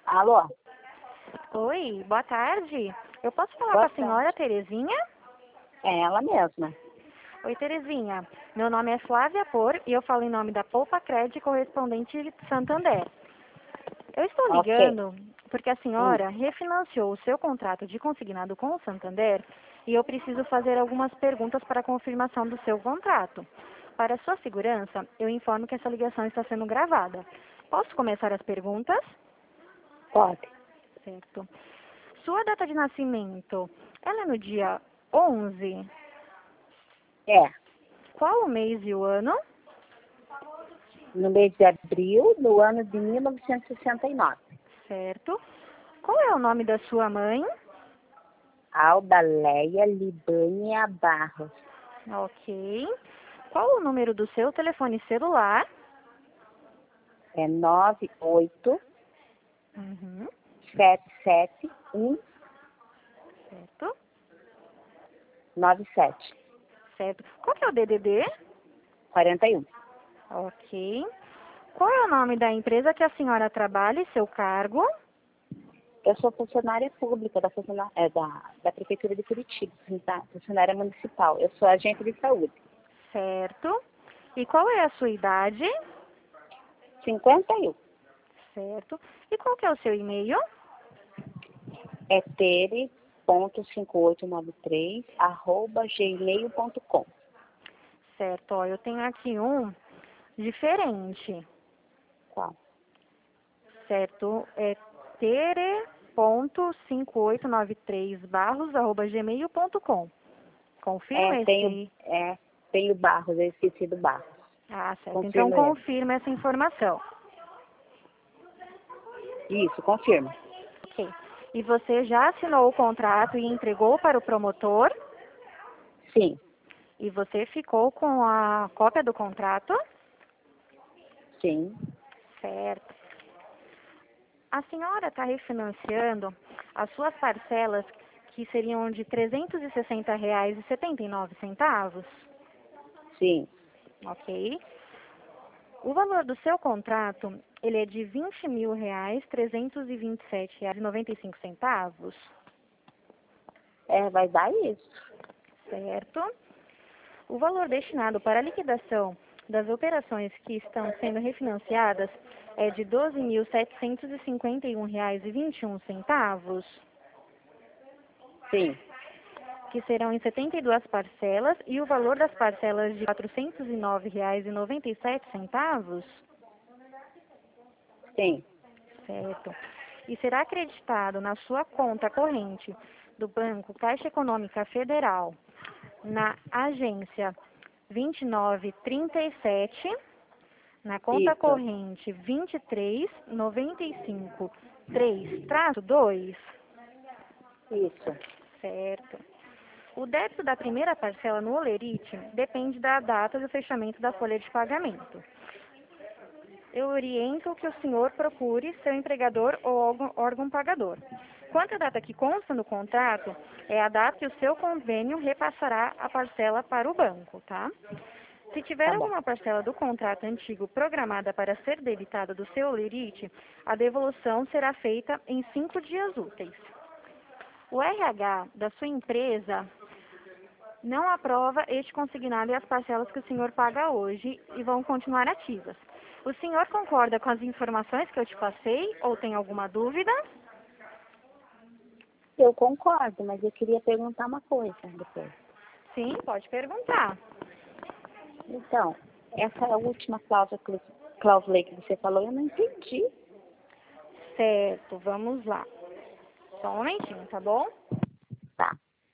Alô? Oi, boa tarde. Eu posso falar Boa com a senhora Terezinha? É ela mesma. Oi, Terezinha. Meu nome é Flávia Por e eu falo em nome da Poupa Cred correspondente de Santander. Eu estou Ok. ligando porque a senhora refinanciou o seu contrato de consignado com o Santander e eu preciso fazer algumas perguntas para a confirmação do seu contrato. Para sua segurança, eu informo que essa ligação está sendo gravada. Posso começar as perguntas? Pode. Certo. Sua data de nascimento, ela é no dia 11? É. Qual o mês e o ano? No mês de abril do ano de 1969. Certo. Qual é o nome da sua mãe? Alda Leia Libânia Barros. Ok. Qual o número do seu telefone celular? É 98 Uhum. 771 Certo. 97 Certo. Qual que é o DDD? 41. Ok. Qual é o nome da empresa que a senhora trabalha e seu cargo? Eu sou funcionária pública da Prefeitura de Curitiba, funcionária municipal. Eu sou agente de saúde. Certo. E qual é a sua idade? 51. Certo. E qual que é o seu e-mail? É tere.5893@gmail.com. Certo. Ó, eu tenho aqui um diferente. Qual? Certo. É tere.5893barros@gmail.com. Confirma esse? Tenho Barros, eu esqueci do Barros. Ah, certo. Então Confirma ele. confirma essa informação. Isso, confirma. Ok. E você já assinou o contrato e entregou para o promotor? Sim, E você ficou com a cópia do contrato? sim, Certo. A senhora está refinanciando as suas parcelas, que seriam de R$ 360,79, sim. ok? O valor do seu contrato, ele é de R$ 20.327,95, Vai dar isso. certo? O valor destinado para a liquidação das operações que estão sendo refinanciadas é de R$ 12.751,21, Sim, que serão em 72 parcelas, e o valor das parcelas de R$ 409,97, sim. certo? E será acreditado na sua conta corrente do Banco Caixa Econômica Federal, na agência 2937, na conta Isso, corrente 23.95.3-2, isso. certo? O débito da primeira parcela no Olerite depende da data do fechamento da folha de pagamento. Eu oriento que o senhor procure seu empregador ou órgão pagador. Quanto à data que consta no contrato, é a data que o seu convênio repassará a parcela para o banco, tá? Se tiver Tá bom. alguma parcela do contrato antigo programada para ser debitada do seu Olerite, a devolução será feita em 5 dias úteis. O RH da sua empresa não aprova este consignado e as parcelas que o senhor paga hoje e vão continuar ativas. O senhor concorda com as informações que eu te passei ou tem alguma dúvida? Eu concordo, mas eu queria perguntar uma coisa depois. Sim, pode perguntar. Então, essa última cláusula aí que você falou, eu não entendi. Certo, vamos lá. Só um momentinho, tá bom? Tá.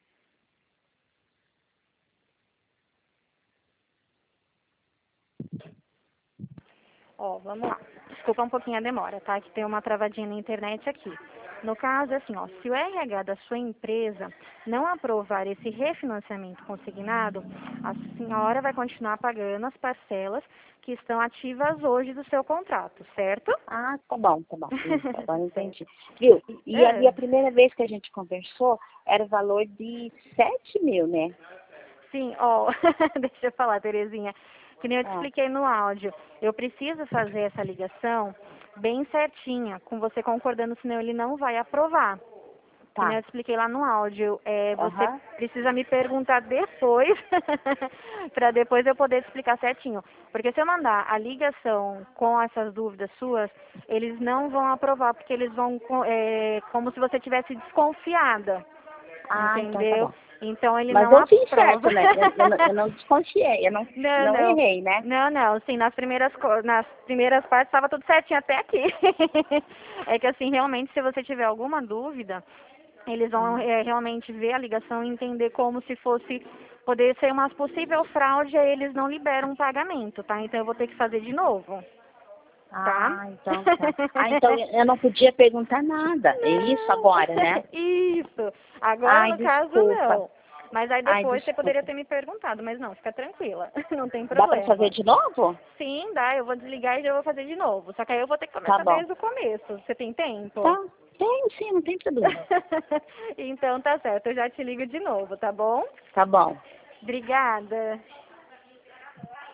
Ó, vamos lá. Desculpa um pouquinho a demora, tá? Que tem uma travadinha na internet aqui. No caso, assim, ó, se o RH da sua empresa não aprovar esse refinanciamento consignado, a senhora vai continuar pagando as parcelas que estão ativas hoje do seu contrato, certo? Ah, tá bom, tá bom. Isso, agora eu Certo. entendi. Viu? E, E a primeira vez que a gente conversou era o valor de 7 mil, né? sim, ó, deixa eu falar, Terezinha. Que nem eu te Ah. expliquei no áudio. Eu preciso fazer essa ligação bem certinha, com você concordando, senão ele não vai aprovar. Que nem Tá. eu te expliquei lá no áudio. Você Aham. precisa me perguntar depois, para depois eu poder te explicar certinho. Porque se eu mandar a ligação com essas dúvidas suas, eles não vão aprovar, porque eles vão, como se você tivesse desconfiada. Ah, então tá Entendeu? bom. Então ele Mas não eu fiz aprova. certo, né? Eu não desconfiei, eu não, Não, não não. errei, né? Não, não. Sim, nas primeiras partes estava tudo certinho até aqui. É que assim, realmente, se você tiver alguma dúvida, eles vão realmente ver a ligação e entender como se fosse poder ser uma possível fraude, aí eles não liberam o pagamento, tá? Então eu vou ter que fazer de novo, tá? Ah, então tá. Ah, então eu não podia perguntar nada. É isso Não. agora, né? Isso. Agora, Ai, no caso, desculpa. não. Mas aí Ai, depois você poderia desculpa. ter me perguntado, mas não, fica tranquila. Não tem Dá pra fazer problema. de novo? Sim, dá, eu vou desligar e já vou fazer de novo. Só que aí eu vou ter que Tá começar bom. desde o começo. Você tem tempo? Tá. Tenho sim, não tem problema. Então tá certo, eu já te ligo de novo, tá bom? Tá bom. Obrigada.